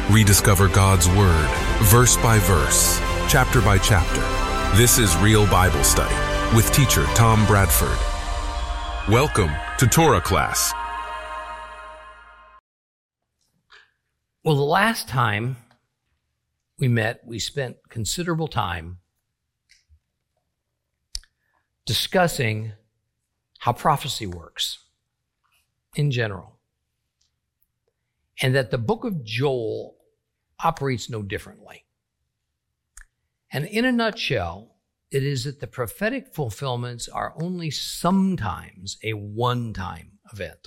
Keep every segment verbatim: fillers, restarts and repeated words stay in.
Rediscover God's Word, verse by verse, chapter by chapter. This is Real Bible Study with teacher Tom Bradford. Welcome to Torah Class. Well, the last time we met, we spent considerable time discussing how prophecy works in general, and that the book of Joel operates no differently. And in a nutshell, it is that the prophetic fulfillments are only sometimes a one-time event.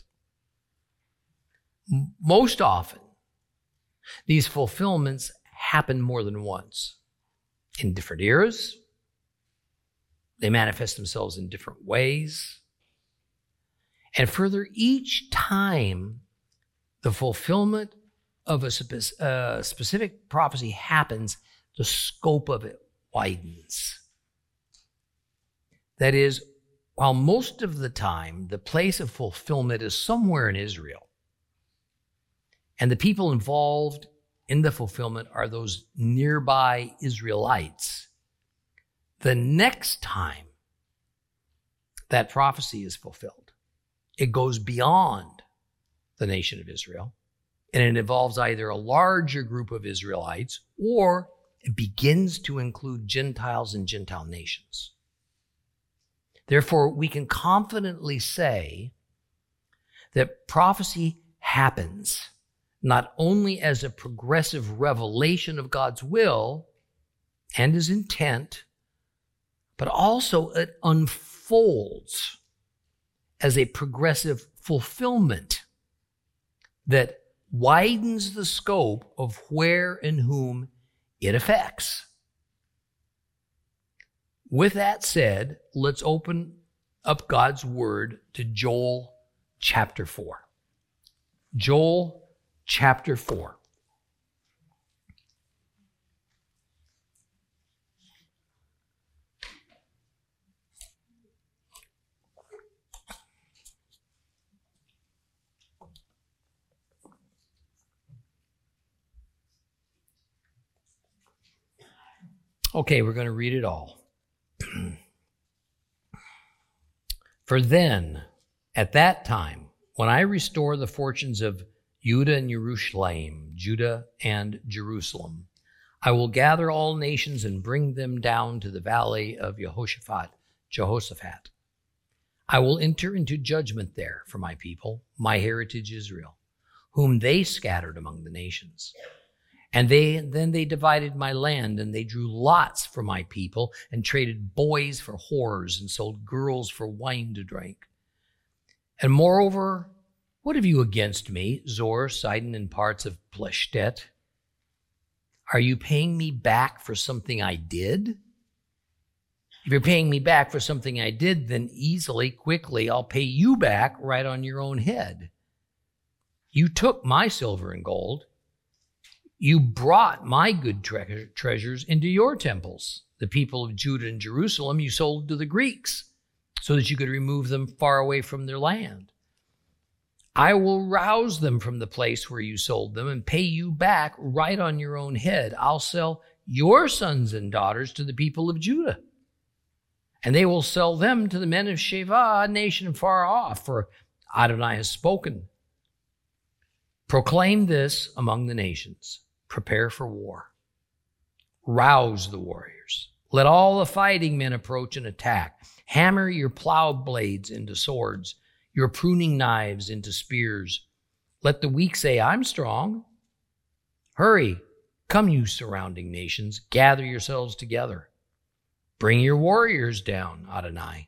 M- most often, these fulfillments happen more than once in different eras. They manifest themselves in different ways. And further, each time the fulfillment of a spe- uh, specific prophecy happens, the scope of it widens. That is, while most of the time the place of fulfillment is somewhere in Israel, and the people involved in the fulfillment are those nearby Israelites, the next time that prophecy is fulfilled, it goes beyond the nation of Israel, and it involves either a larger group of Israelites or it begins to include Gentiles and Gentile nations. Therefore, we can confidently say that prophecy happens not only as a progressive revelation of God's will and his intent, but also it unfolds as a progressive fulfillment that widens the scope of where and whom it affects. With that said, let's open up God's Word to Joel chapter four. Joel chapter four. Okay, we're going to read it all. For then, at that time, when I restore the fortunes of Judah and Jerusalem, Judah and Jerusalem, I will gather all nations and bring them down to the valley of Jehoshaphat, Jehoshaphat. I will enter into judgment there for my people, my heritage Israel, whom they scattered among the nations. And they then they divided my land, and they drew lots for my people, and traded boys for whores, and sold girls for wine to drink. And moreover, what have you against me, Zor, Sidon, and parts of Pleshtet? Are you paying me back for something I did? If you're paying me back for something I did, then easily, quickly, I'll pay you back right on your own head. You took my silver and gold. You brought my good tre- treasures into your temples. The people of Judah and Jerusalem you sold to the Greeks so that you could remove them far away from their land. I will rouse them from the place where you sold them and pay you back right on your own head. I'll sell your sons and daughters to the people of Judah, and they will sell them to the men of Sheva, a nation far off, for Adonai has spoken. Proclaim this among the nations. Prepare for war. Rouse the warriors. Let all the fighting men approach and attack. Hammer your plow blades into swords, your pruning knives into spears. Let the weak say, I'm strong. Hurry, come you surrounding nations, gather yourselves together. Bring your warriors down, Adonai.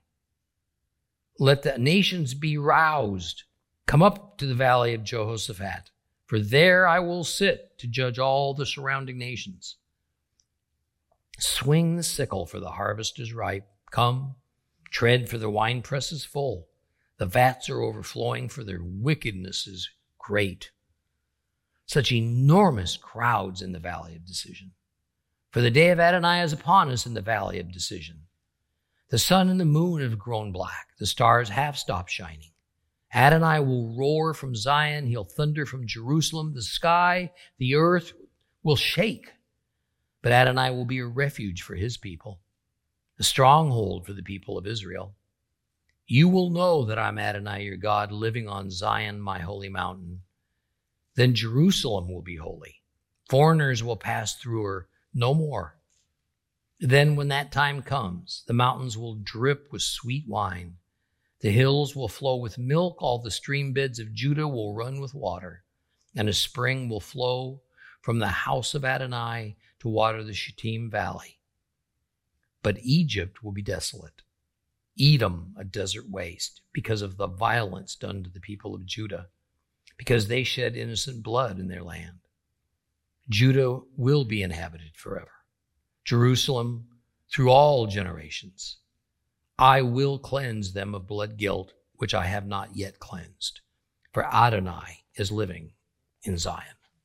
Let the nations be roused. Come up to the valley of Jehoshaphat. For there I will sit to judge all the surrounding nations. Swing the sickle, for the harvest is ripe. Come, tread, for the winepress is full. The vats are overflowing, for their wickedness is great. Such enormous crowds in the valley of decision. For the day of Adonai is upon us in the valley of decision. The sun and the moon have grown black. The stars have stopped shining. Adonai will roar from Zion. He'll thunder from Jerusalem. The sky, the earth will shake, but Adonai will be a refuge for his people, a stronghold for the people of Israel. You will know that I'm Adonai, your God, living on Zion, my holy mountain. Then Jerusalem will be holy. Foreigners will pass through her no more. Then when that time comes, the mountains will drip with sweet wine. The hills will flow with milk. All the stream beds of Judah will run with water. And a spring will flow from the house of Adonai to water the Shittim Valley. But Egypt will be desolate, Edom a desert waste, because of the violence done to the people of Judah, because they shed innocent blood in their land. Judah will be inhabited forever, Jerusalem through all generations. I will cleanse them of blood guilt, which I have not yet cleansed, for Adonai is living in Zion.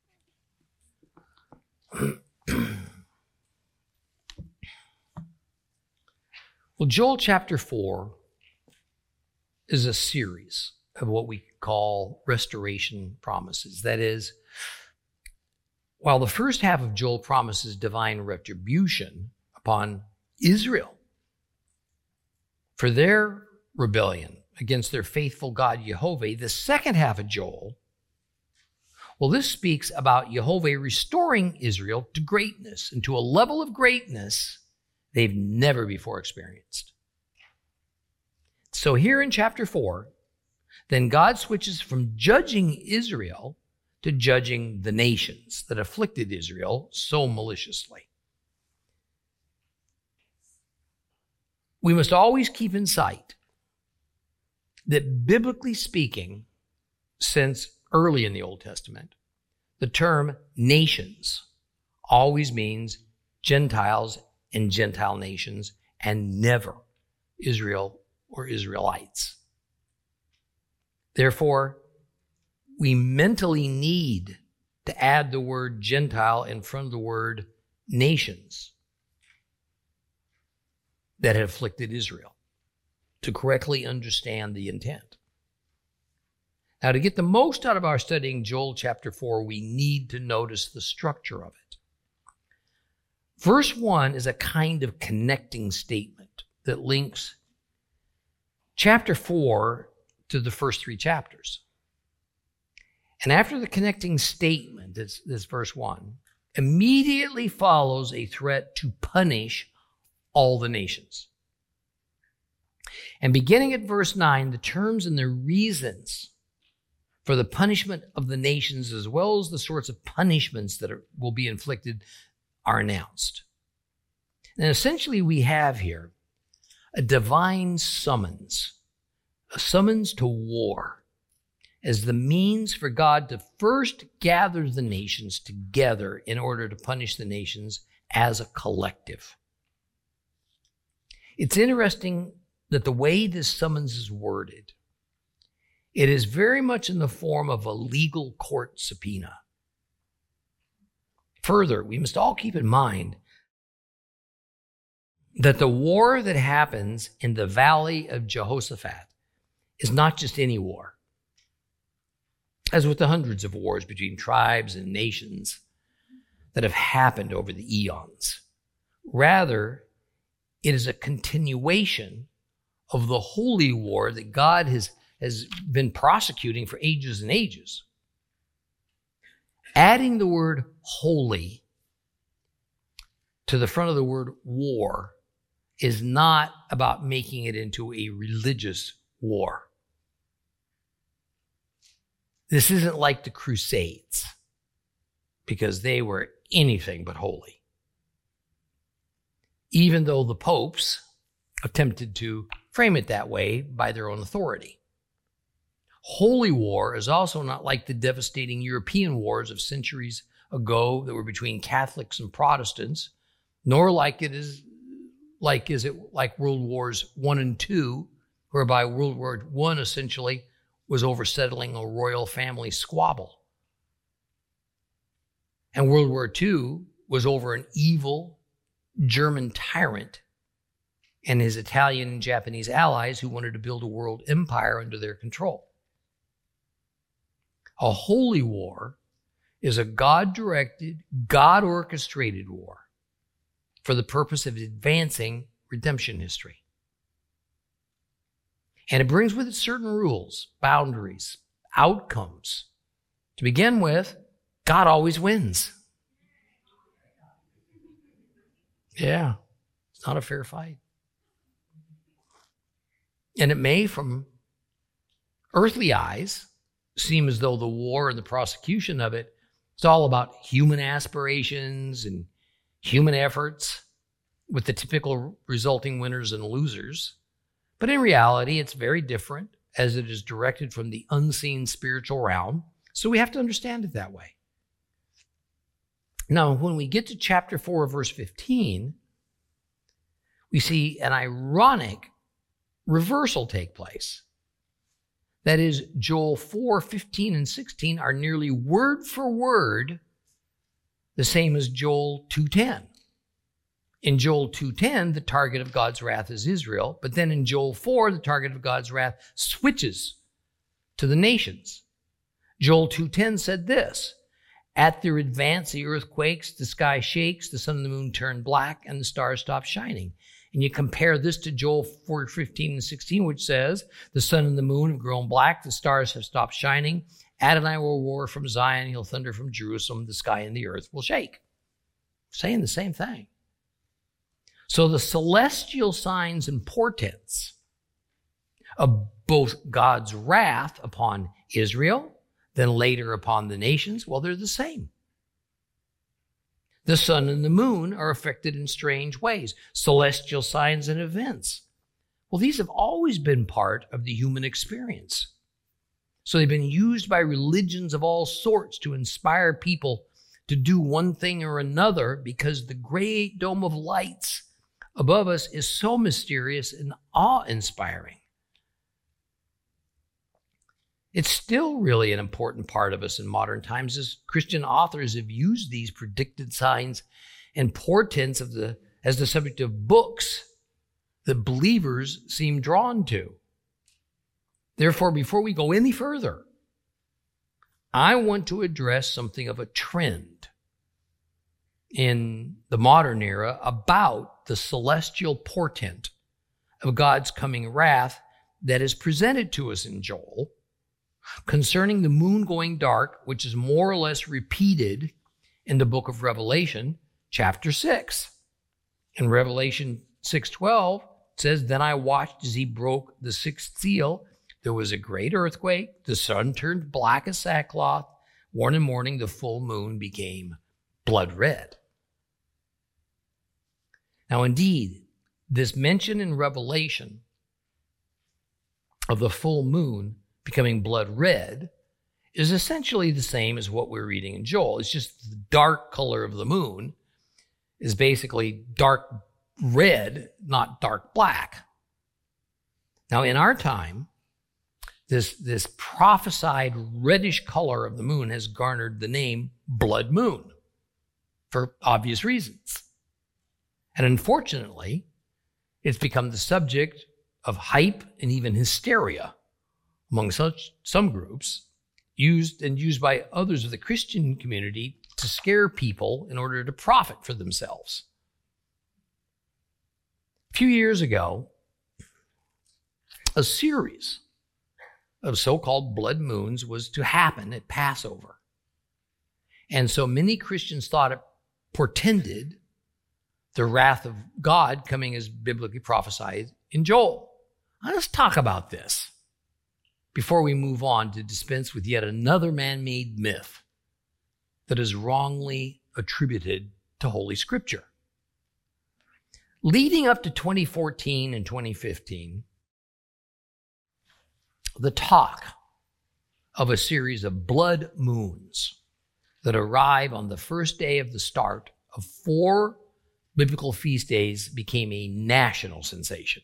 Well, Joel chapter four is a series of what we call restoration promises. That is, while the first half of Joel promises divine retribution upon Israel for their rebellion against their faithful God, Jehovah, the second half of Joel, well, this speaks about Jehovah restoring Israel to greatness and to a level of greatness they've never before experienced. So here in chapter four, then God switches from judging Israel to judging the nations that afflicted Israel so maliciously. We must always keep in sight that, biblically speaking, since early in the Old Testament, the term nations always means Gentiles and Gentile nations, and never Israel or Israelites. Therefore, we mentally need to add the word Gentile in front of the word nations that had afflicted Israel to correctly understand the intent. Now, to get the most out of our studying Joel chapter four, we need to notice the structure of it. Verse one is a kind of connecting statement that links chapter four to the first three chapters. And after the connecting statement, this, this verse one, immediately follows a threat to punish all the nations. And beginning at verse nine, the terms and the reasons for the punishment of the nations, as well as the sorts of punishments that are, will be inflicted, are announced. And essentially we have here a divine summons, a summons to war, as the means for God to first gather the nations together in order to punish the nations as a collective. It's interesting that the way this summons is worded, it is very much in the form of a legal court subpoena. Further, we must all keep in mind that the war that happens in the valley of Jehoshaphat is not just any war. As with the hundreds of wars between tribes and nations that have happened over the eons. Rather, it is a continuation of the holy war that God has, has been prosecuting for ages and ages. Adding the word holy to the front of the word war is not about making it into a religious war. This isn't like the Crusades, because they were anything but holy. Even though the popes attempted to frame it that way by their own authority. Holy war is also not like the devastating European wars of centuries ago that were between Catholics and Protestants, nor like it is like is it like World Wars One and Two, whereby World War One essentially was over settling a royal family squabble. And World War Two was over an evil German tyrant and his Italian and Japanese allies who wanted to build a world empire under their control. A holy war is a God-directed, God-orchestrated war for the purpose of advancing redemption history. And it brings with it certain rules, boundaries, outcomes. To begin with, God always wins. Yeah, it's not a fair fight. And it may, from earthly eyes, seem as though the war and the prosecution of it is all about human aspirations and human efforts with the typical resulting winners and losers. But in reality, it's very different, as it is directed from the unseen spiritual realm. So we have to understand it that way. Now, when we get to chapter four, verse fifteen, we see an ironic reversal take place. That is, Joel four, fifteen, and sixteen are nearly word for word the same as Joel two ten. In Joel two ten, the target of God's wrath is Israel, but then in Joel four, the target of God's wrath switches to the nations. Joel two ten said this, "At their advance, the earth quakes, the sky shakes, the sun and the moon turn black, and the stars stop shining." And you compare this to Joel four, fifteen, and sixteen, which says, "The sun and the moon have grown black, the stars have stopped shining. Adonai will roar from Zion, he'll thunder from Jerusalem, the sky and the earth will shake." Saying the same thing. So the celestial signs and portents of both God's wrath upon Israel, then later upon the nations, well, they're the same. The sun and the moon are affected in strange ways. Celestial signs and events. Well, these have always been part of the human experience. So they've been used by religions of all sorts to inspire people to do one thing or another, because the great dome of lights above us is so mysterious and awe-inspiring. It's still really an important part of us in modern times, as Christian authors have used these predicted signs and portents of the as the subject of books that believers seem drawn to. Therefore, before we go any further, I want to address something of a trend in the modern era about the celestial portent of God's coming wrath that is presented to us in Joel, concerning the moon going dark, which is more or less repeated in the book of Revelation, chapter six. In Revelation six twelve, it says, "Then I watched as he broke the sixth seal. There was a great earthquake. The sun turned black as sackcloth. One in the morning, the full moon became blood red." Now, indeed, this mention in Revelation of the full moon becoming blood red is essentially the same as what we're reading in Joel. It's just the dark color of the moon is basically dark red, not dark black. Now, in our time, this, this prophesied reddish color of the moon has garnered the name blood moon for obvious reasons. And unfortunately, it's become the subject of hype and even hysteria among such some groups, used and used by others of the Christian community to scare people in order to profit for themselves. A few years ago, a series of so-called blood moons was to happen at Passover. And so many Christians thought it portended the wrath of God coming as biblically prophesied in Joel. Now, let's talk about this before we move on to dispense with yet another man-made myth that is wrongly attributed to Holy Scripture. Leading up to twenty fourteen and twenty fifteen, the talk of a series of blood moons that arrive on the first day of the start of four biblical feast days became a national sensation.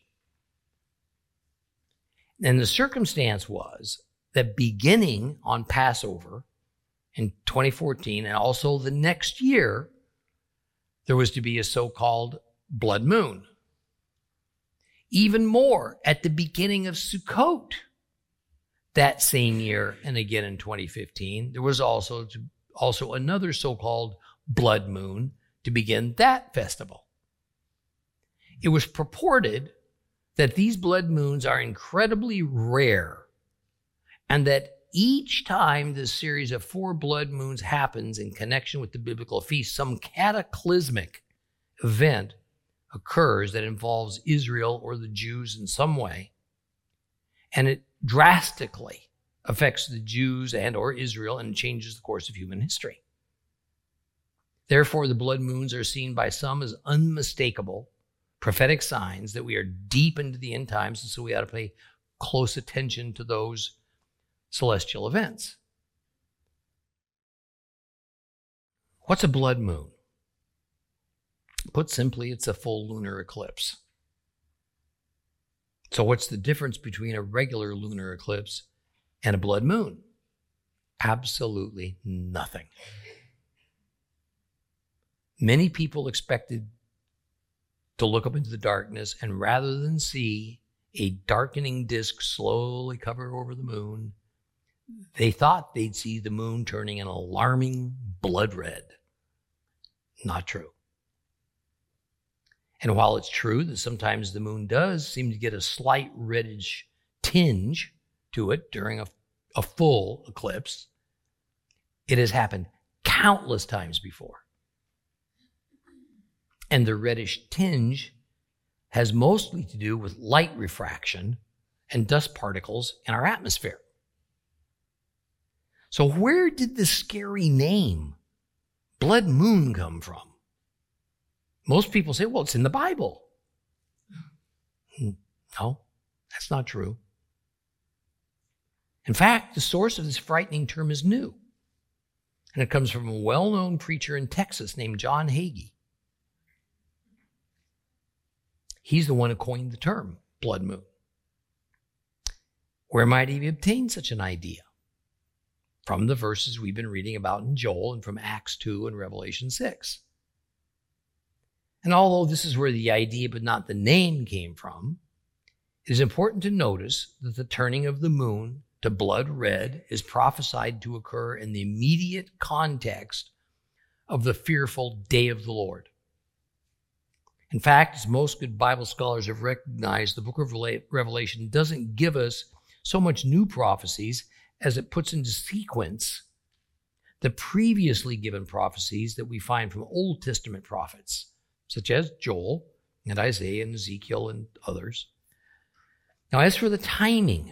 And the circumstance was that beginning on Passover in twenty fourteen, and also the next year, there was to be a so-called blood moon. Even more, at the beginning of Sukkot that same year, and again in twenty fifteen, there was also to also another so-called blood moon to begin that festival. It was purported that these blood moons are incredibly rare and that each time this series of four blood moons happens in connection with the biblical feast, some cataclysmic event occurs that involves Israel or the Jews in some way, and it drastically affects the Jews and or Israel and changes the course of human history. Therefore, the blood moons are seen by some as unmistakable prophetic signs that we are deep into the end times, and so we ought to pay close attention to those celestial events. What's a blood moon? Put simply, it's a full lunar eclipse. So what's the difference between a regular lunar eclipse and a blood moon? Absolutely nothing. Many people expected to look up into the darkness, and rather than see a darkening disk slowly cover over the moon, they thought they'd see the moon turning an alarming blood red. Not true. And while it's true that sometimes the moon does seem to get a slight reddish tinge to it during a, a full eclipse, it has happened countless times before. And the reddish tinge has mostly to do with light refraction and dust particles in our atmosphere. So where did the scary name blood moon come from? Most people say, well, it's in the Bible. No, that's not true. In fact, the source of this frightening term is new. And it comes from a well-known preacher in Texas named John Hagee. He's the one who coined the term blood moon. Where might he obtain such an idea? From the verses we've been reading about in Joel and from Acts two and Revelation six. And although this is where the idea but not the name came from, it is important to notice that the turning of the moon to blood red is prophesied to occur in the immediate context of the fearful day of the Lord. In fact, as most good Bible scholars have recognized, the book of Revelation doesn't give us so much new prophecies as it puts into sequence the previously given prophecies that we find from Old Testament prophets, such as Joel and Isaiah and Ezekiel and others. Now, as for the timing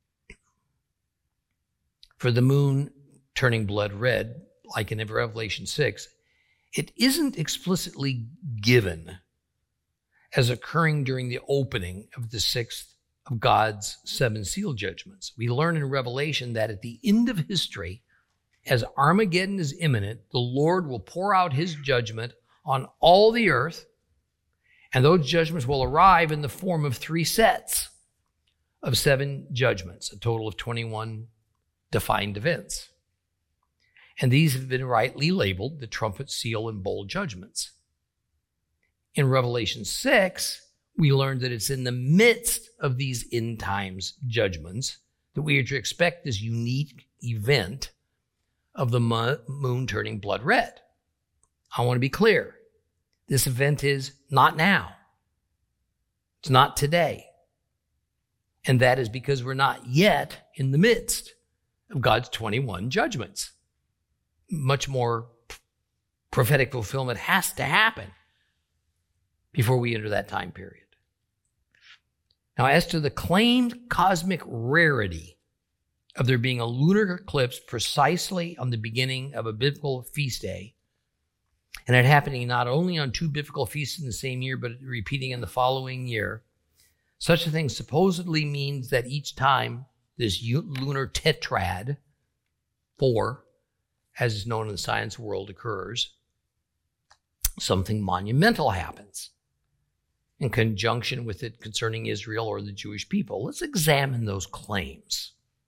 for the moon turning blood red, like in Revelation six, it isn't explicitly given as occurring during the opening of the sixth of God's seven seal judgments. We learn in Revelation that at the end of history, as Armageddon is imminent, the Lord will pour out his judgment on all the earth, and those judgments will arrive in the form of three sets of seven judgments, a total of twenty-one defined events. And these have been rightly labeled the trumpet, seal, and bowl judgments. In Revelation six, we learned that it's in the midst of these end times judgments that we are to expect this unique event of the moon turning blood red. I want to be clear. This event is not now. It's not today. And that is because we're not yet in the midst of God's twenty-one judgments. Much more prophetic fulfillment has to happen before we enter that time period. Now, as to the claimed cosmic rarity of there being a lunar eclipse precisely on the beginning of a biblical feast day, and it happening not only on two biblical feasts in the same year, but repeating in the following year, such a thing supposedly means that each time this lunar tetrad, four, as is known in the science world, occurs, something monumental happens in conjunction with it concerning Israel or the Jewish people. Let's examine those claims.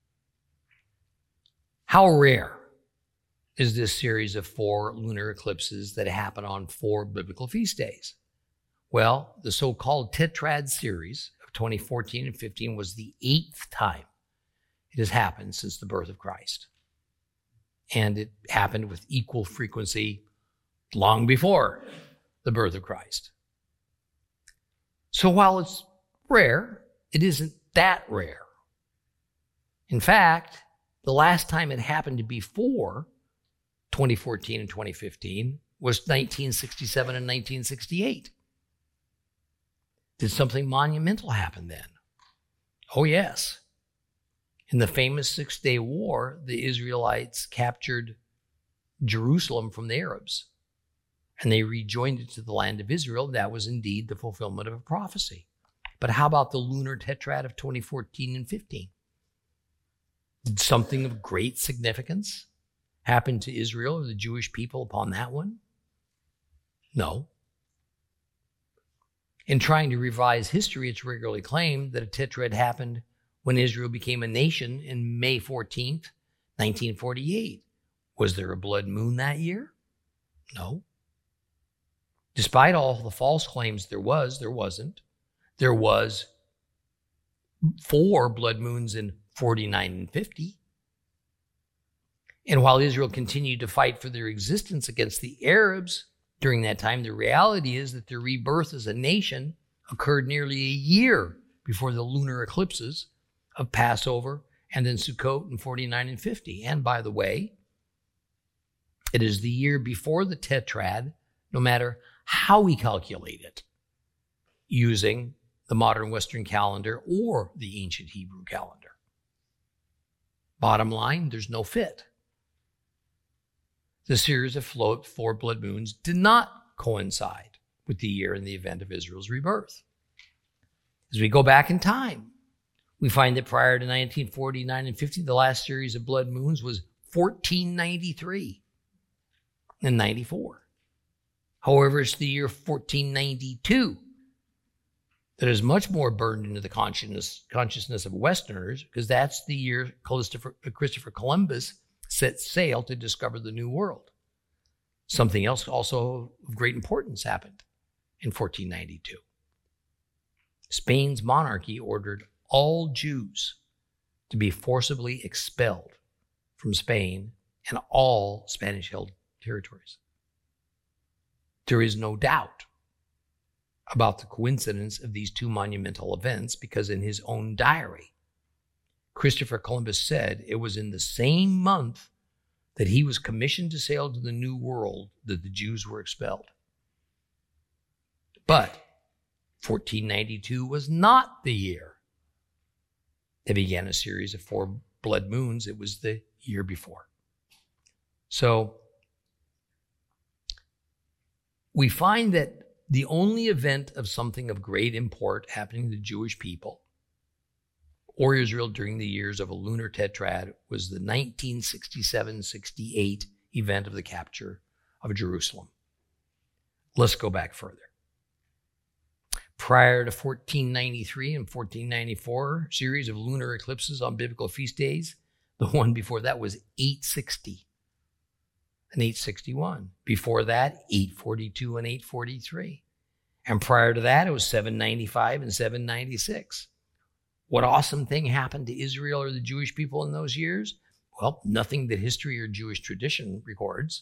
How rare is this series of four lunar eclipses that happen on four biblical feast days? Well, the so-called Tetrad series of twenty fourteen and fifteen was the eighth time it has happened since the birth of Christ. and it happened with equal frequency long before the birth of Christ. So while it's rare, it isn't that rare. In fact, the last time it happened before twenty fourteen and twenty fifteen was nineteen sixty-seven and nineteen sixty-eight. Did something monumental happen then? Oh, yes. In the famous Six-Day War, the Israelites captured Jerusalem from the Arabs, and they rejoined it to the land of Israel. That was indeed the fulfillment of a prophecy. But how about the lunar tetrad of twenty fourteen and fifteen? Did something of great significance happen to Israel or the Jewish people upon that one? No. In trying to revise history, it's regularly claimed that a tetrad happened when Israel became a nation in May fourteenth, nineteen forty-eight. Was there a blood moon that year? No. Despite all the false claims there was, there wasn't. There was four blood moons in forty-nine and fifty. And while Israel continued to fight for their existence against the Arabs during that time, the reality is that their rebirth as a nation occurred nearly a year before the lunar eclipses of Passover and then Sukkot in forty-nine and fifty. And by the way, it is the year before the tetrad, no matter how we calculate it, using the modern Western calendar or the ancient Hebrew calendar. Bottom line, there's no fit. The series of four blood moons did not coincide with the year and the event of Israel's rebirth. As we go back in time, we find that prior to nineteen forty-nine and fifty, the last series of blood moons was fourteen ninety-three and ninety-four. However, it's the year fourteen ninety-two that is much more burned into the consciousness, consciousness of Westerners, because that's the year Christopher, Christopher Columbus set sail to discover the New World. Something else also of great importance happened in fourteen ninety-two. Spain's monarchy ordered all Jews to be forcibly expelled from Spain and all Spanish-held territories. There is no doubt about the coincidence of these two monumental events because in his own diary, Christopher Columbus said it was in the same month that he was commissioned to sail to the New World that the Jews were expelled. But fourteen ninety-two was not the year they began a series of four blood moons. It was the year before. So we find that the only event of something of great import happening to the Jewish people or Israel during the years of a lunar tetrad was the nineteen sixty-seven sixty-eight event of the capture of Jerusalem. Let's go back further. Prior to fourteen ninety-three and fourteen ninety-four series of lunar eclipses on biblical feast days, the one before that was eight sixty and eight sixty-one. Before that, eight forty-two and eight forty-three. And prior to that, it was seven ninety-five and seven ninety-six. What awesome thing happened to Israel or the Jewish people in those years? Well, nothing that history or Jewish tradition records.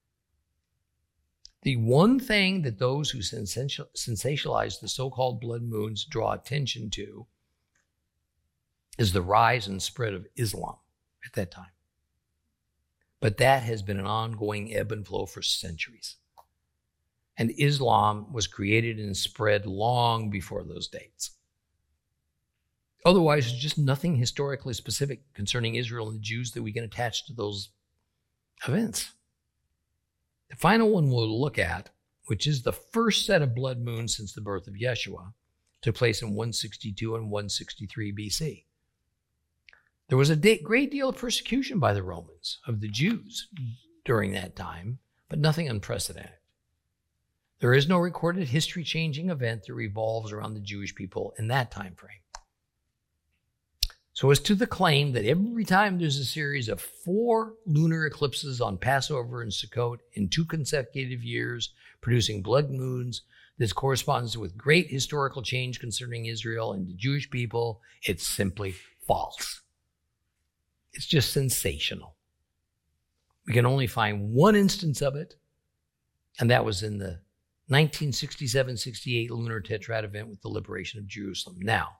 The one thing that those who sensationalize the so-called blood moons draw attention to is the rise and spread of Islam at that time. But that has been an ongoing ebb and flow for centuries. And Islam was created and spread long before those dates. Otherwise, there's just nothing historically specific concerning Israel and the Jews that we can attach to those events. The final one we'll look at, which is the first set of blood moons since the birth of Yeshua, took place in one sixty-two and one sixty-three B C. There was a great deal of persecution by the Romans of the Jews during that time, but nothing unprecedented. There is no recorded history-changing event that revolves around the Jewish people in that time frame. So as to the claim that every time there's a series of four lunar eclipses on Passover and Sukkot in two consecutive years, producing blood moons, this corresponds with great historical change concerning Israel and the Jewish people, it's simply false. It's just sensational. We can only find one instance of it, and that was in the nineteen sixty-seven sixty-eight lunar tetrad event with the liberation of Jerusalem. Now,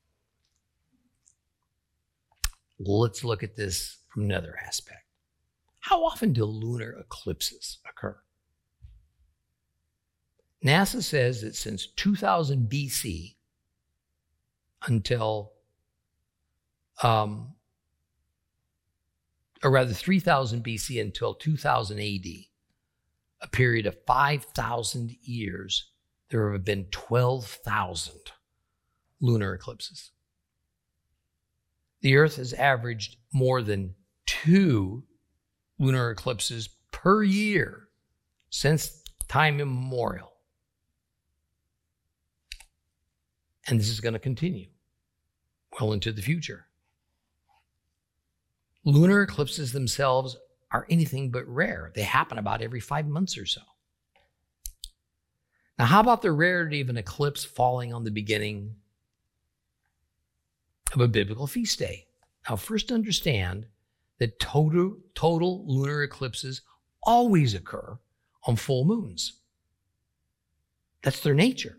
let's look at this from another aspect. How often do lunar eclipses occur? NASA says that since two thousand B C until, um, or rather three thousand B C until two thousand A D, a period of five thousand years, there have been twelve thousand lunar eclipses. The Earth has averaged more than two lunar eclipses per year since time immemorial. And this is going to continue well into the future. Lunar eclipses themselves are anything but rare. They happen about every five months or so. Now, how about the rarity of an eclipse falling on the beginning of a biblical feast day? Now, first understand that total, total lunar eclipses always occur on full moons. That's their nature.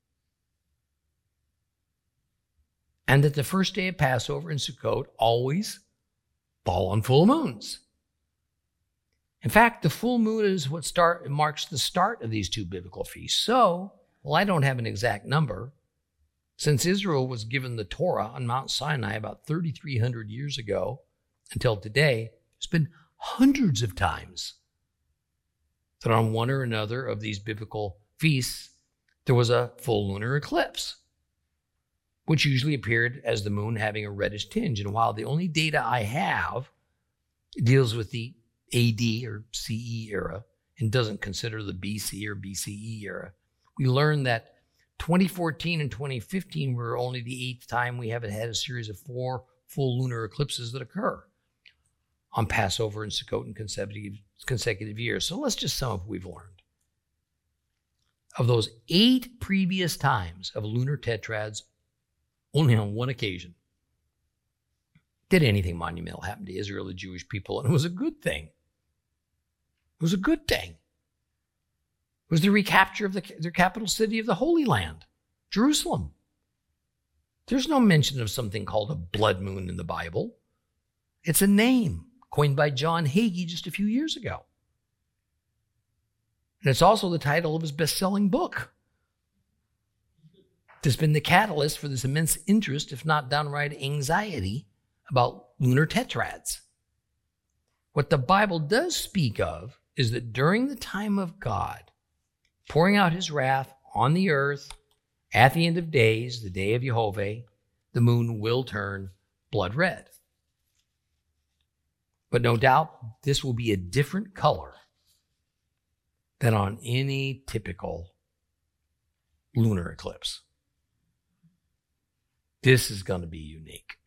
And that the first day of Passover and Sukkot always fall on full moons. In fact, the full moon is what start marks the start of these two biblical feasts. So, well, I don't have an exact number. Since Israel was given the Torah on Mount Sinai about thirty-three hundred years ago until today, there's been hundreds of times that on one or another of these biblical feasts, there was a full lunar eclipse, which usually appeared as the moon having a reddish tinge. And while the only data I have deals with the A D or C E era and doesn't consider the B C or B C E era, we learned that twenty fourteen and twenty fifteen were only the eighth time we haven't had a series of four full lunar eclipses that occur on Passover and Sukkot in consecutive, consecutive years. So let's just sum up what we've learned. Of those eight previous times of lunar tetrads, only on one occasion did anything monumental happen to Israel, the Jewish people, and it was a good thing. It was a good thing. It was the recapture of the, their capital city of the Holy Land, Jerusalem. There's no mention of something called a blood moon in the Bible. It's a name coined by John Hagee just a few years ago. And it's also the title of his best-selling book. It's been the catalyst for this immense interest, if not downright anxiety, about lunar tetrads. What the Bible does speak of is that during the time of God, pouring out his wrath on the earth, at the end of days, the day of Yehovah, the moon will turn blood red. But no doubt, this will be a different color than on any typical lunar eclipse. This is going to be unique.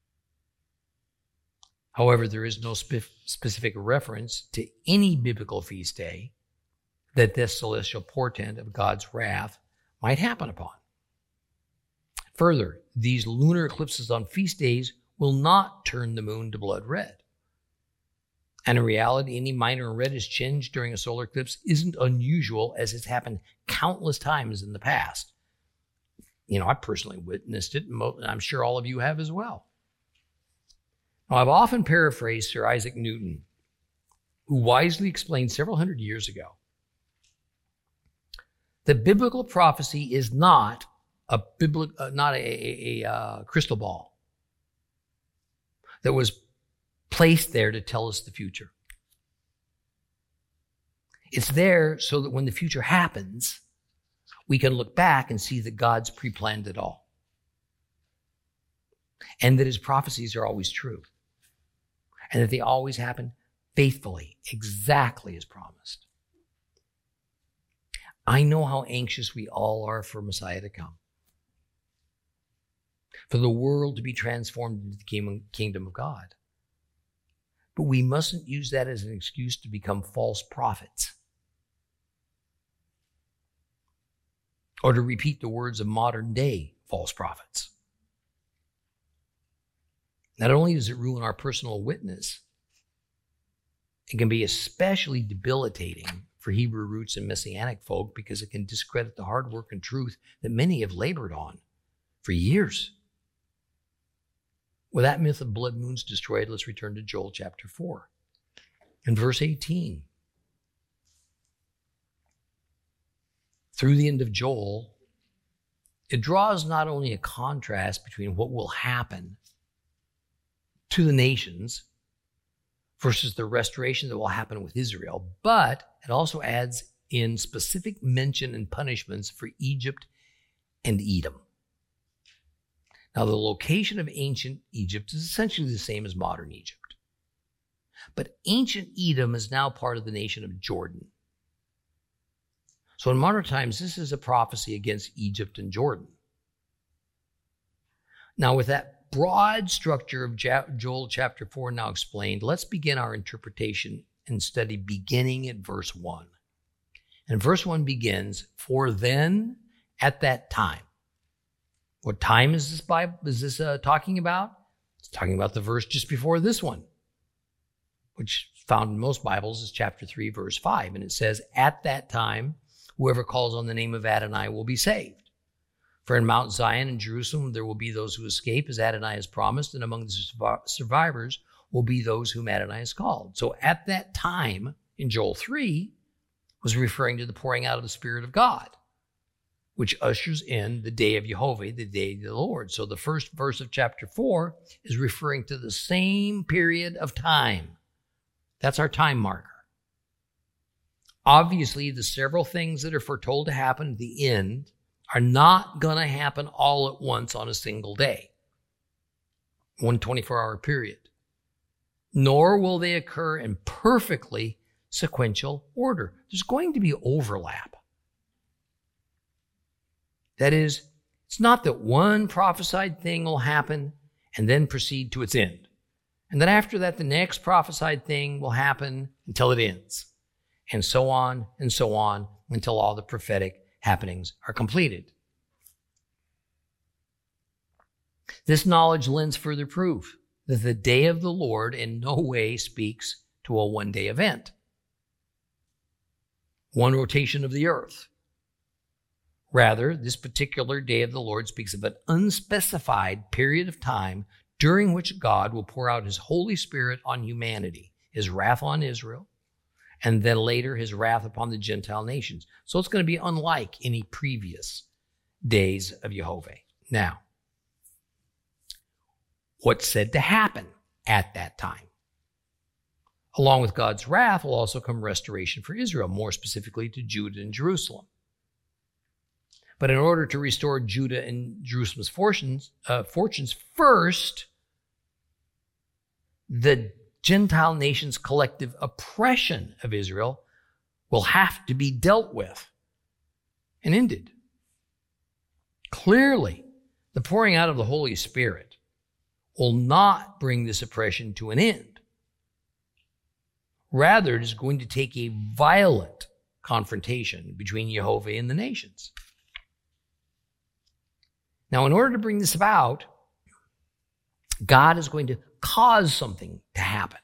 However, there is no spe- specific reference to any biblical feast day that this celestial portent of God's wrath might happen upon. Further, these lunar eclipses on feast days will not turn the moon to blood red. And in reality, any minor reddish tinge during a solar eclipse isn't unusual, as it's happened countless times in the past. You know, I personally witnessed it, and I'm sure all of you have as well. Now, I've often paraphrased Sir Isaac Newton, who wisely explained several hundred years ago that biblical prophecy is not a biblical, uh, not a, a, a uh, crystal ball that was placed there to tell us the future. It's there so that when the future happens, we can look back and see that God's pre-planned it all, and that his prophecies are always true, and that they always happen faithfully, exactly as promised. I know how anxious we all are for Messiah to come, for the world to be transformed into the kingdom of God. But we mustn't use that as an excuse to become false prophets, or to repeat the words of modern day false prophets. Not only does it ruin our personal witness, It can be especially debilitating for Hebrew roots and Messianic folk because it can discredit the hard work and truth that many have labored on for years. With that myth of blood moons destroyed, let's return to Joel chapter four. In verse eighteen, through the end of Joel, it draws not only a contrast between what will happen to the nations versus the restoration that will happen with Israel, but it also adds in specific mention and punishments for Egypt and Edom. Now, the location of ancient Egypt is essentially the same as modern Egypt. But ancient Edom is now part of the nation of Jordan. So in modern times, this is a prophecy against Egypt and Jordan. Now, with that broad structure of Joel chapter four now explained, let's begin our interpretation and study beginning at verse one. And verse one begins, "For then at that time." What time is this Bible? Is this uh, talking about? It's talking about the verse just before this one, which found in most Bibles is chapter three, verse five. And it says, "At that time, whoever calls on the name of Adonai will be saved. For in Mount Zion and Jerusalem there will be those who escape, as Adonai has promised, and among the survivors will be those whom Adonai has called." So at that time, in Joel three, was referring to the pouring out of the Spirit of God, which ushers in the day of Jehovah, the day of the Lord. So the first verse of chapter four is referring to the same period of time. That's our time marker. Obviously, the several things that are foretold to happen at the end are not going to happen all at once on a single day, one twenty-four hour period, nor will they occur in perfectly sequential order. There's going to be overlap. That is, it's not that one prophesied thing will happen and then proceed to its end. And then after that, the next prophesied thing will happen until it ends. And so on and so on until all the prophetic happenings are completed. This knowledge lends further proof that the day of the Lord in no way speaks to a one-day event, one rotation of the earth. Rather, this particular day of the Lord speaks of an unspecified period of time during which God will pour out his Holy Spirit on humanity, his wrath on Israel, and then later his wrath upon the Gentile nations. So it's going to be unlike any previous days of Jehovah. Now, what's said to happen at that time? Along with God's wrath will also come restoration for Israel, more specifically to Judah and Jerusalem. But in order to restore Judah and Jerusalem's fortunes, uh, fortunes first, the Gentile nations' collective oppression of Israel will have to be dealt with and ended. Clearly, the pouring out of the Holy Spirit will not bring this oppression to an end. Rather, it is going to take a violent confrontation between Jehovah and the nations. Now, in order to bring this about, God is going to cause something to happen.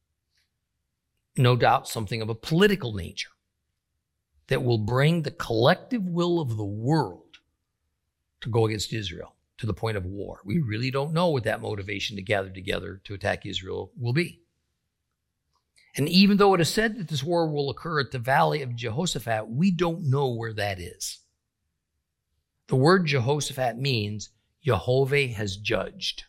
No doubt something of a political nature that will bring the collective will of the world to go against Israel to the point of war. We really don't know what that motivation to gather together to attack Israel will be. And even though it is said that this war will occur at the Valley of Jehoshaphat, we don't know where that is. The word Jehoshaphat means Jehovah has judged.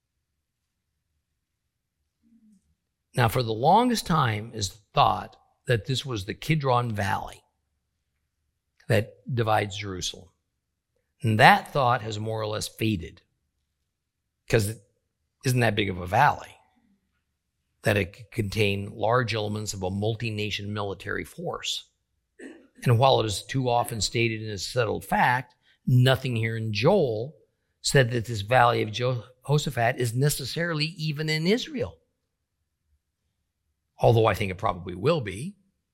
Now, for the longest time, is thought that this was the Kidron Valley that divides Jerusalem. And that thought has more or less faded because it isn't that big of a valley that it could contain large elements of a multi-nation military force. And while it is too often stated in a settled fact, nothing here in Joel said that this Valley of Jehoshaphat is necessarily even in Israel. Although I think it probably will be.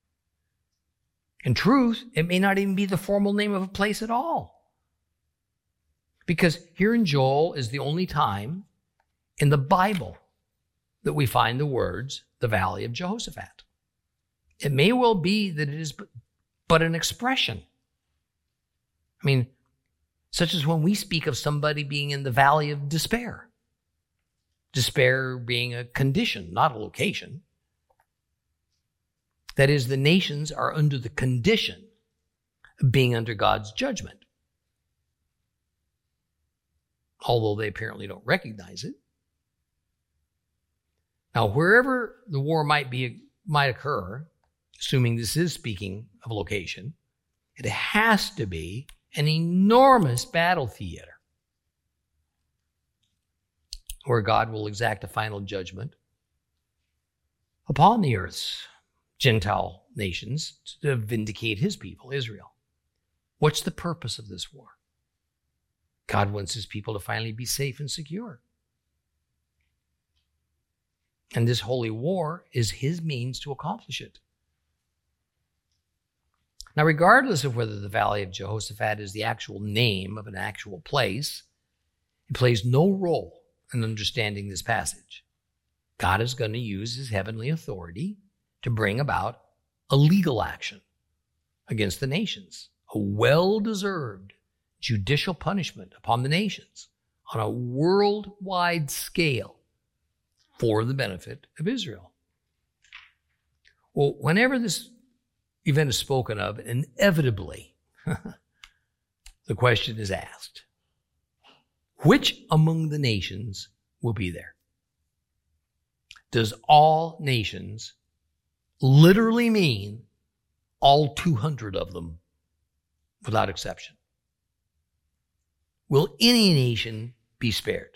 In truth, it may not even be the formal name of a place at all. Because here in Joel is the only time in the Bible that we find the words, the Valley of Jehoshaphat. It may well be that it is but, but an expression. I mean, such as when we speak of somebody being in the valley of despair. Despair being a condition, not a location. That is, the nations are under the condition of being under God's judgment. Although they apparently don't recognize it. Now, wherever the war might be, might occur, assuming this is speaking of location, it has to be an enormous battle theater where God will exact a final judgment upon the earth's Gentile nations to vindicate his people, Israel. What's the purpose of this war? God wants his people to finally be safe and secure. And this holy war is his means to accomplish it. Now, regardless of whether the Valley of Jehoshaphat is the actual name of an actual place, it plays no role in understanding this passage. God is going to use his heavenly authority to bring about a legal action against the nations, a well-deserved judicial punishment upon the nations on a worldwide scale for the benefit of Israel. Well, whenever this event is spoken of, inevitably, the question is asked, which among the nations will be there? Does all nations literally mean all two hundred of them without exception? Will any nation be spared?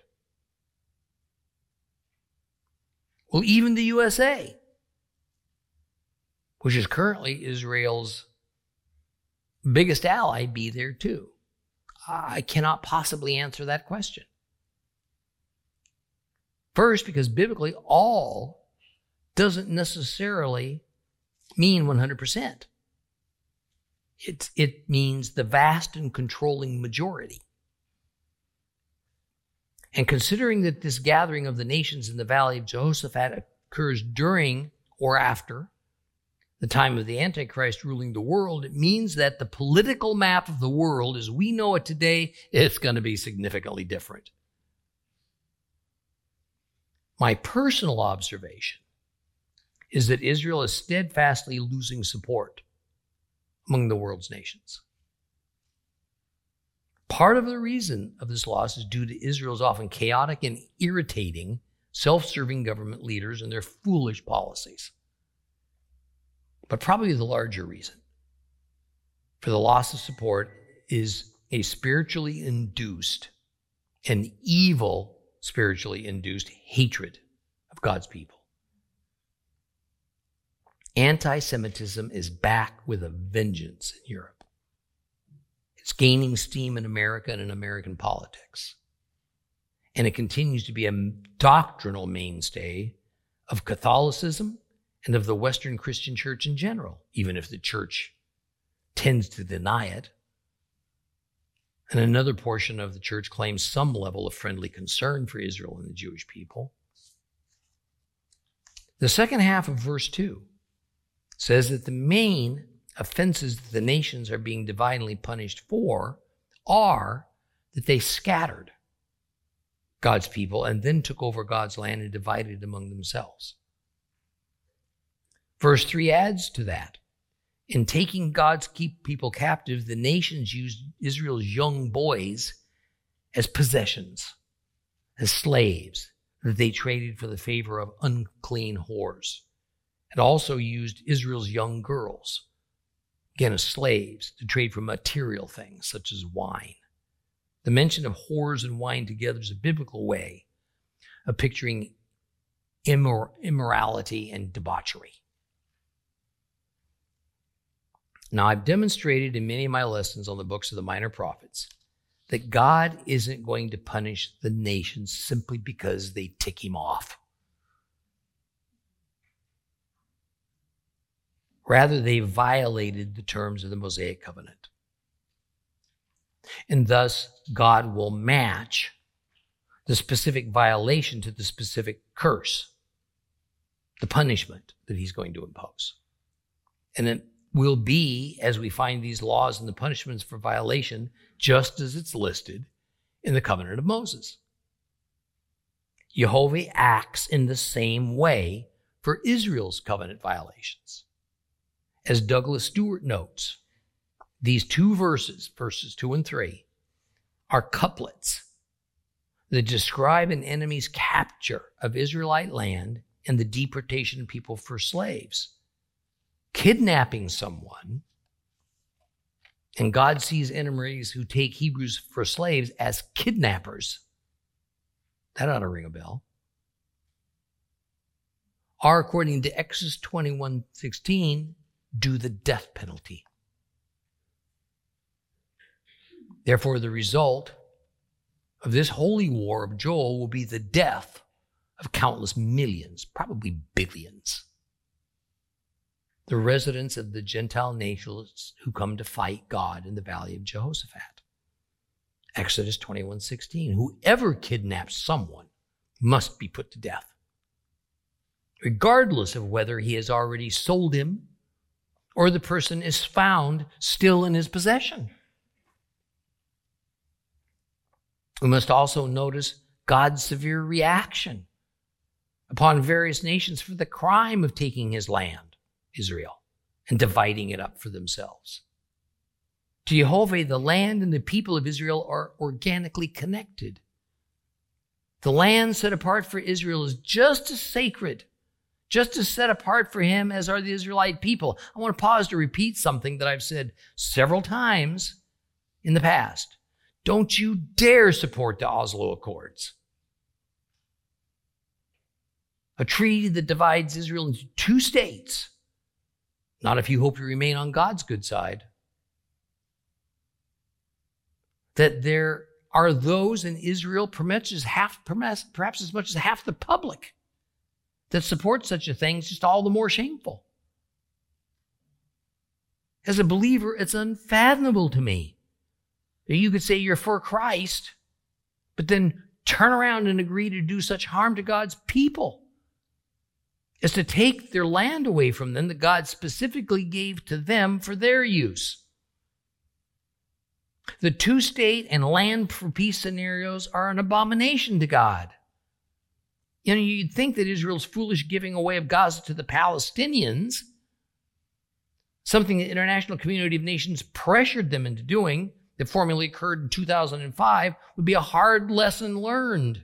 Will even the U S A, which is currently Israel's biggest ally, be there too? I cannot possibly answer that question. First, because biblically, all doesn't necessarily mean one hundred percent. It, it means the vast and controlling majority. And considering that this gathering of the nations in the Valley of Jehoshaphat occurs during or after the time of the Antichrist ruling the world, it means that the political map of the world as we know it today, it's going to be significantly different. My personal observation is that Israel is steadfastly losing support among the world's nations. Part of the reason of this loss is due to Israel's often chaotic and irritating, self-serving government leaders and their foolish policies. But probably the larger reason for the loss of support is a spiritually induced, an evil spiritually induced hatred of God's people. Anti-Semitism is back with a vengeance in Europe. It's gaining steam in America and in American politics. And it continues to be a doctrinal mainstay of Catholicism and of the Western Christian church in general, even if the church tends to deny it. And another portion of the church claims some level of friendly concern for Israel and the Jewish people. The second half of verse two says that the main offenses that the nations are being divinely punished for are that they scattered God's people and then took over God's land and divided it among themselves. Verse three adds to that. In taking God's people captive, the nations used Israel's young boys as possessions, as slaves that they traded for the favor of unclean whores. It also used Israel's young girls, again as slaves, to trade for material things such as wine. The mention of whores and wine together is a biblical way of picturing immor- immorality and debauchery. Now, I've demonstrated in many of my lessons on the books of the minor prophets that God isn't going to punish the nations simply because they tick him off. Rather, they violated the terms of the Mosaic covenant. And thus, God will match the specific violation to the specific curse, the punishment that he's going to impose. And it will be, as we find these laws and the punishments for violation, just as it's listed in the covenant of Moses. Jehovah acts in the same way for Israel's covenant violations. As Douglas Stewart notes, these two verses, verses two and three, are couplets that describe an enemy's capture of Israelite land and the deportation of people for slaves. Kidnapping someone, and God sees enemies who take Hebrews for slaves as kidnappers. That ought to ring a bell. Are, according to Exodus twenty-one sixteen, due the death penalty. Therefore, the result of this holy war of Joel will be the death of countless millions, probably billions. The residents of the Gentile nations who come to fight God in the valley of Jehoshaphat. Exodus twenty-one sixteen, whoever kidnaps someone must be put to death, regardless of whether he has already sold him or the person is found still in his possession. We must also notice God's severe reaction upon various nations for the crime of taking his land, Israel, and dividing it up for themselves. To Jehovah, the land and the people of Israel are organically connected. The land set apart for Israel is just as sacred, just as set apart for him as are the Israelite people. I want to pause to repeat something that I've said several times in the past. Don't you dare support the Oslo Accords, a treaty that divides Israel into two states. Not if you hope you remain on God's good side. That there are those in Israel, perhaps as, half, perhaps as much as half the public, that support such a thing. It's just all the more shameful. As a believer, it's unfathomable to me that you could say you're for Christ, but then turn around and agree to do such harm to God's people, is to take their land away from them that God specifically gave to them for their use. The two-state and land for peace scenarios are an abomination to God. You know, you'd think that Israel's foolish giving away of Gaza to the Palestinians, something the International Community of Nations pressured them into doing, that formally occurred in two thousand five, would be a hard lesson learned.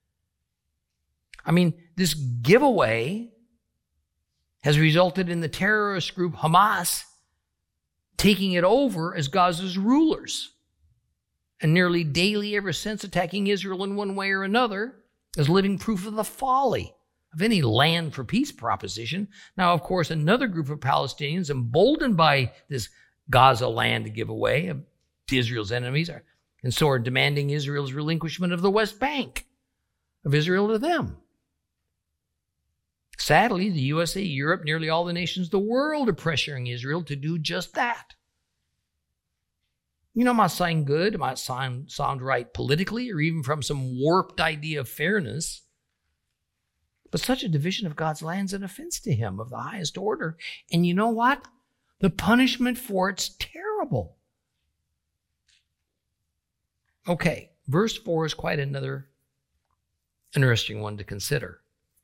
I mean, this giveaway has resulted in the terrorist group Hamas taking it over as Gaza's rulers, and nearly daily ever since attacking Israel in one way or another as living proof of the folly of any land for peace proposition. Now, of course, another group of Palestinians, emboldened by this Gaza land giveaway to Israel's enemies, are, and so are demanding Israel's relinquishment of the West Bank, of Israel to them. Sadly, the U S A, Europe, nearly all the nations of the world are pressuring Israel to do just that. You know, it might sound good, it might sound, sound right politically, or even from some warped idea of fairness, but such a division of God's land is an offense to him of the highest order. And you know what? The punishment for it's terrible. Okay, verse four is quite another interesting one to consider.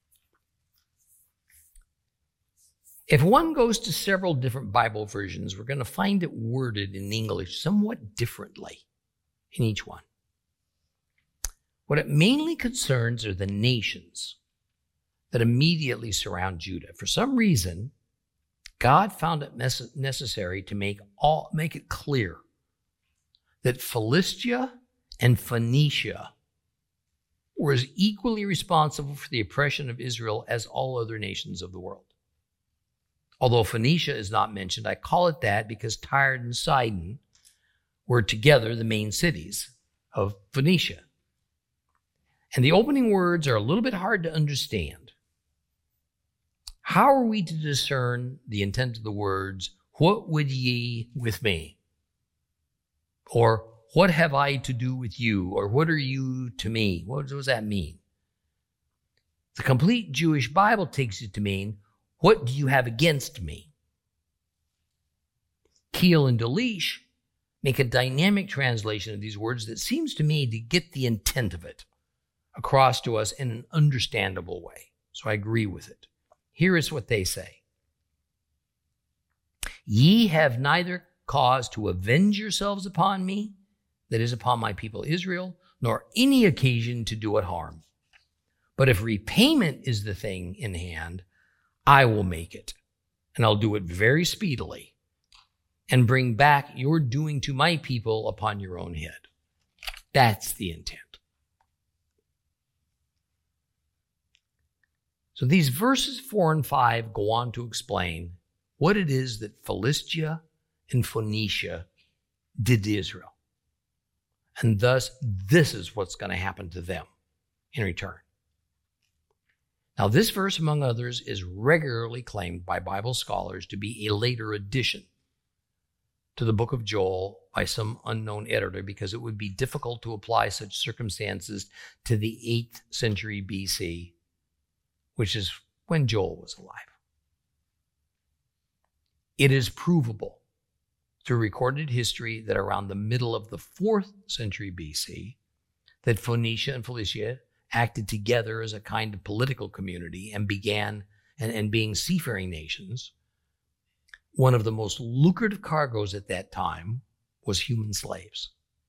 If one goes to several different Bible versions, we're going to find it worded in English somewhat differently in each one. What it mainly concerns are the nations that immediately surround Judah. For some reason, God found it necessary to make all make it clear that Philistia and Phoenicia were as equally responsible for the oppression of Israel as all other nations of the world. Although Phoenicia is not mentioned, I call it that because Tyre and Sidon were together the main cities of Phoenicia. And the opening words are a little bit hard to understand. How are we to discern the intent of the words, "What would ye with me?" Or, "What have I to do with you?" Or, "What are you to me?" What does that mean? The complete Jewish Bible takes it to mean, "What do you have against me?" Keel and Delitzsch make a dynamic translation of these words that seems to me to get the intent of it across to us in an understandable way. So I agree with it. Here is what they say. Ye have neither cause to avenge yourselves upon me, that is, upon my people Israel, nor any occasion to do it harm. But if repayment is the thing in hand, I will make it, and I'll do it very speedily, and bring back your doing to my people upon your own head. That's the intent. So these verses four and five go on to explain what it is that Philistia and Phoenicia did to Israel. And thus, this is what's going to happen to them in return. Now, this verse, among others, is regularly claimed by Bible scholars to be a later addition to the book of Joel by some unknown editor, because it would be difficult to apply such circumstances to the eighth century B C, which is when Joel was alive. It is provable through recorded history that around the middle of the fourth century B C, that Phoenicia and Philistia acted together as a kind of political community and began, and, and being seafaring nations, one of the most lucrative cargoes at that time was human slaves.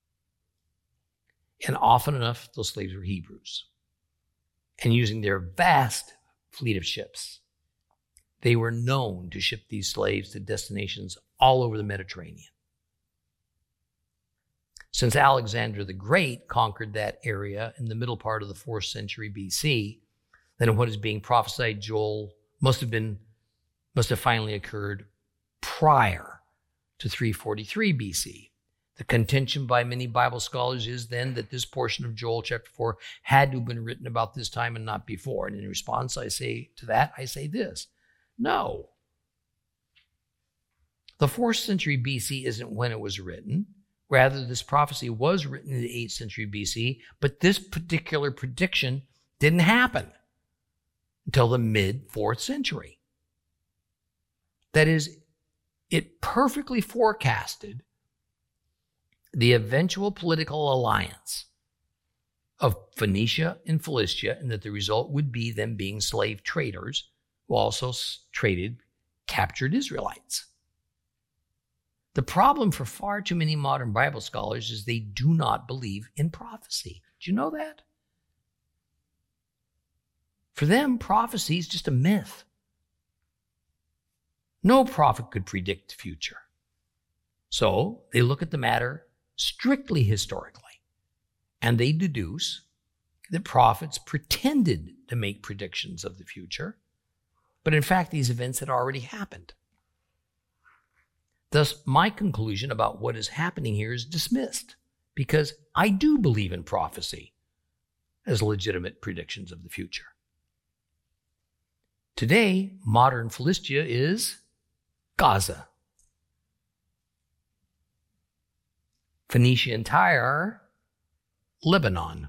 And often enough, those slaves were Hebrews. And using their vast fleet of ships, they were known to ship these slaves to destinations all over the Mediterranean. Since Alexander the Great conquered that area in the middle part of the fourth century B C, then what is being prophesied, Joel, must have been, must have finally occurred prior to three forty-three B C. The contention by many Bible scholars is then that this portion of Joel chapter four had to have been written about this time and not before. And in response, I say to that, I say this: no. The fourth century B C isn't when it was written. Rather, this prophecy was written in the eighth century B C, but this particular prediction didn't happen until the mid-fourth century. That is, it perfectly forecasted the eventual political alliance of Phoenicia and Philistia, and that the result would be them being slave traders who also traded captured Israelites. The problem for far too many modern Bible scholars is they do not believe in prophecy. Do you know that? For them, prophecy is just a myth. No prophet could predict the future. So they look at the matter strictly historically, and they deduce that prophets pretended to make predictions of the future, but in fact these events had already happened. Thus, my conclusion about what is happening here is dismissed, because I do believe in prophecy as legitimate predictions of the future. Today, modern Philistia is Gaza. Phoenicia and Tyre, Lebanon.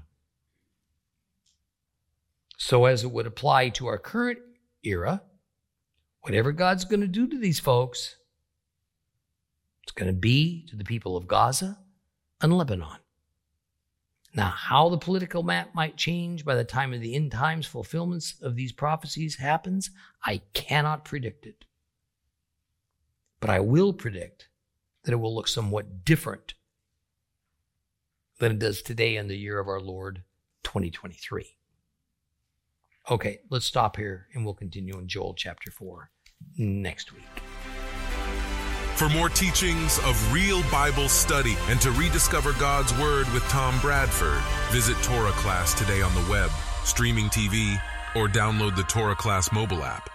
So as it would apply to our current era, whatever God's going to do to these folks, it's going to be to the people of Gaza and Lebanon. Now, how the political map might change by the time of the end times fulfillments of these prophecies happens, I cannot predict it. But I will predict that it will look somewhat different than it does today in the year of our Lord, twenty twenty-three. Okay, let's stop here and we'll continue in Joel chapter four next week. For more teachings of real Bible study and to rediscover God's Word with Tom Bradford, visit Torah Class today on the web, streaming T V, or download the Torah Class mobile app.